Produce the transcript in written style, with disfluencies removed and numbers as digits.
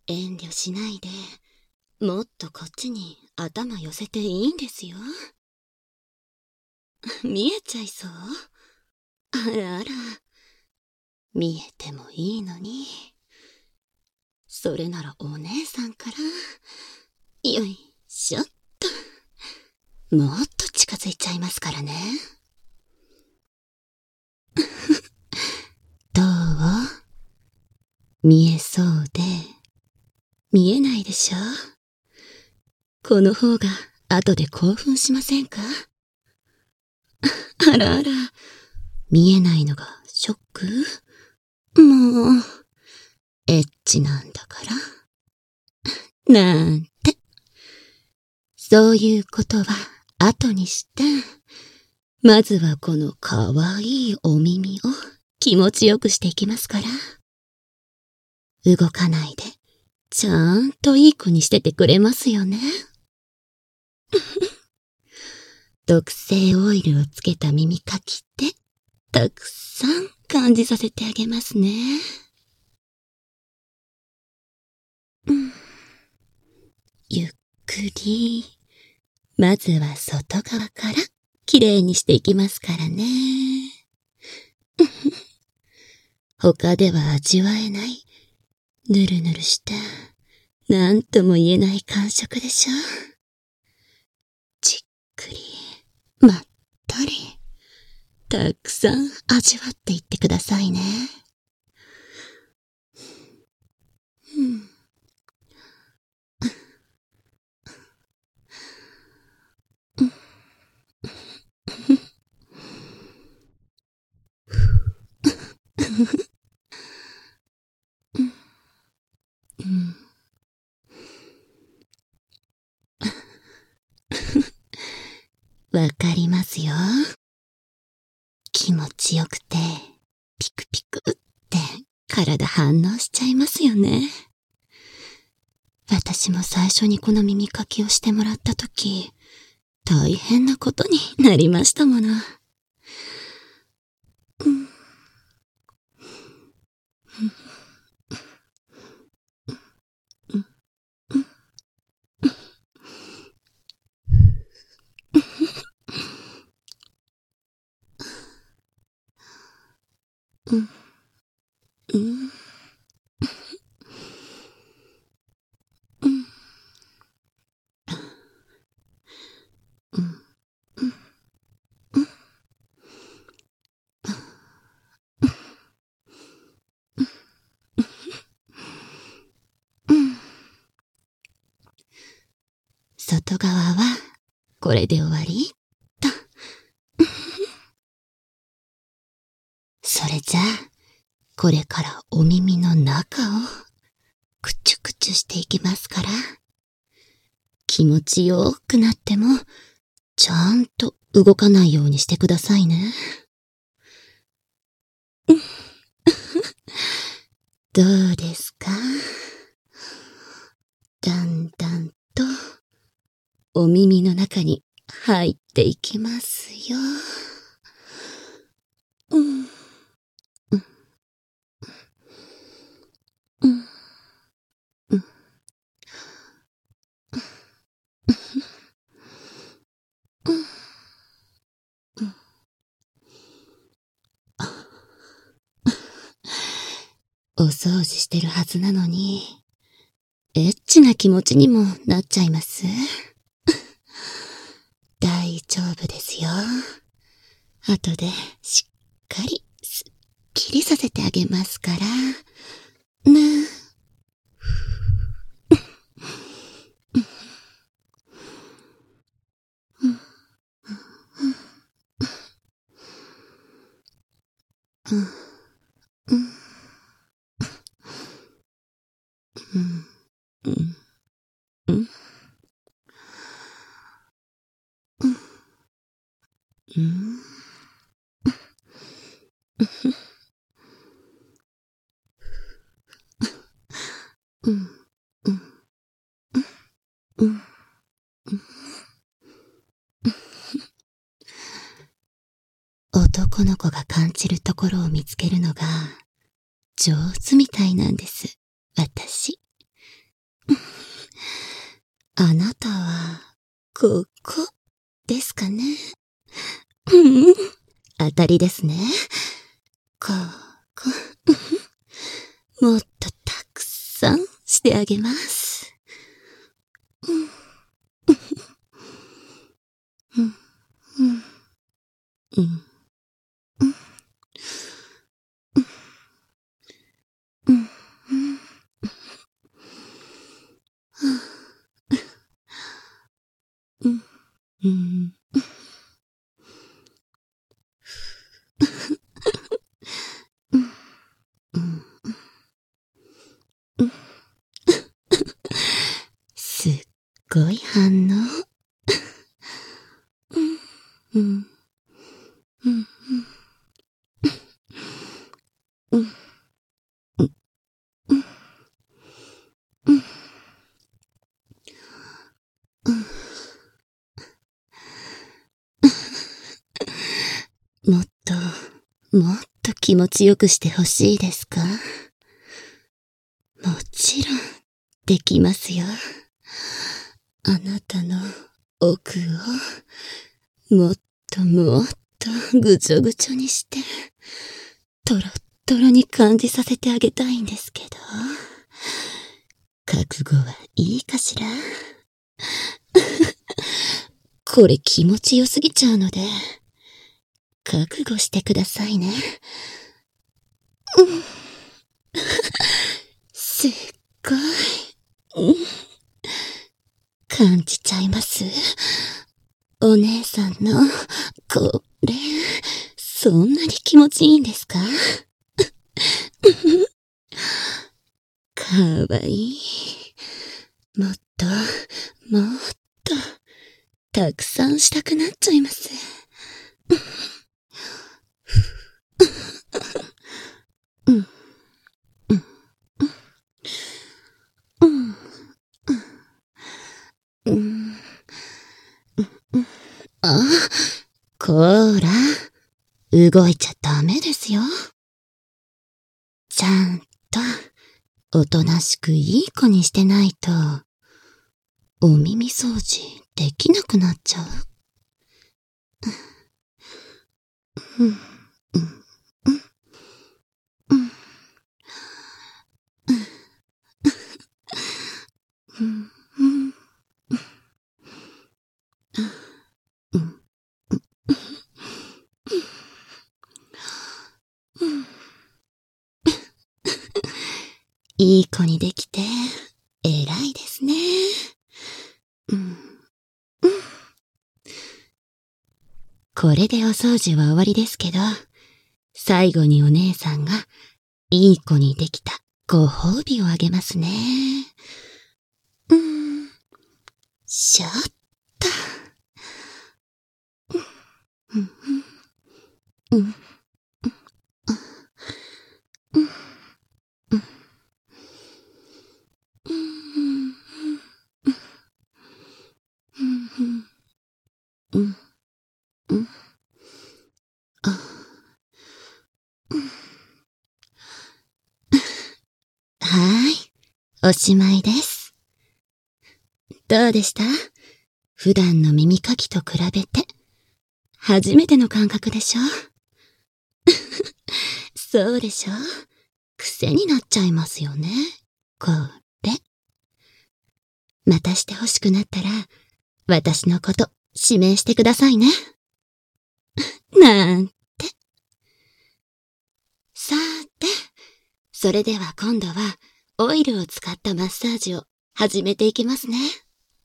遠慮しないで、もっとこっちに頭寄せていいんですよ。見えちゃいそう？あらあら。見えてもいいのに。それならお姉さんから。よいしょっと。もっと近づいちゃいますからね。どう？見えそうで、見えないでしょ？この方が後で興奮しませんか？あらあら、見えないのがショック？もう、エッチなんだから。なんて。そういうことは後にして、まずはこのかわいいお耳を気持ちよくしていきますから。動かないで、ちゃんといい子にしててくれますよね。特製オイルをつけた耳かきって、たくさん感じさせてあげますね。ゆっくり、まずは外側からきれいにしていきますからね。他では味わえない、ぬるぬるした、なんとも言えない感触でしょ。じっくり、まったり、たくさん味わっていってくださいね。わかりますよ。気持ちよくて、ピクピクって体反応しちゃいますよね。私も最初にこの耳かきをしてもらったとき、大変なことになりましたもの。外側はこれで終わりと。それじゃあ、これからお耳の中をくちゅくちゅしていきますから、気持ちよくなっても、ちゃんと動かないようにしてくださいね。どうですか？だんだんと、お耳の中に入っていきますよ。お掃除してるはずなのに、エッチな気持ちにもなっちゃいます？大丈夫ですよ。後でしっかりすっきりさせてあげますから。ね。男の子が感じるところを見つけるのが上手みたいなんです、私。 あなたは、ここ、ですかね。当たりですね。ここ、もっとたくさんしてあげます。すっごい反応。もっと気持ちよくしてほしいですか？もちろん、できますよ。あなたの奥を、もっとぐちょぐちょにして、トロットロに感じさせてあげたいんですけど、覚悟はいいかしら？これ気持ちよすぎちゃうので、覚悟してくださいね。すっごい、感じちゃいます。お姉さんの、これ、そんなに気持ちいいんですか？かわいい。もっと、たくさんしたくなっちゃいます。あ、こーら、動いちゃダメですよ。ちゃんと、おとなしくいい子にしてないと、お耳掃除できなくなっちゃう。いい子にできて、偉いですね。これでお掃除は終わりですけど、最後にお姉さんが、いい子にできたご褒美をあげますね。しょっと。おしまいです。どうでした？普段の耳かきと比べて、初めての感覚でしょ？そうでしょ？癖になっちゃいますよね。これ。またして欲しくなったら、私のこと指名してくださいね。なんて。さて、それでは今度はオイルを使ったマッサージを始めていきますね。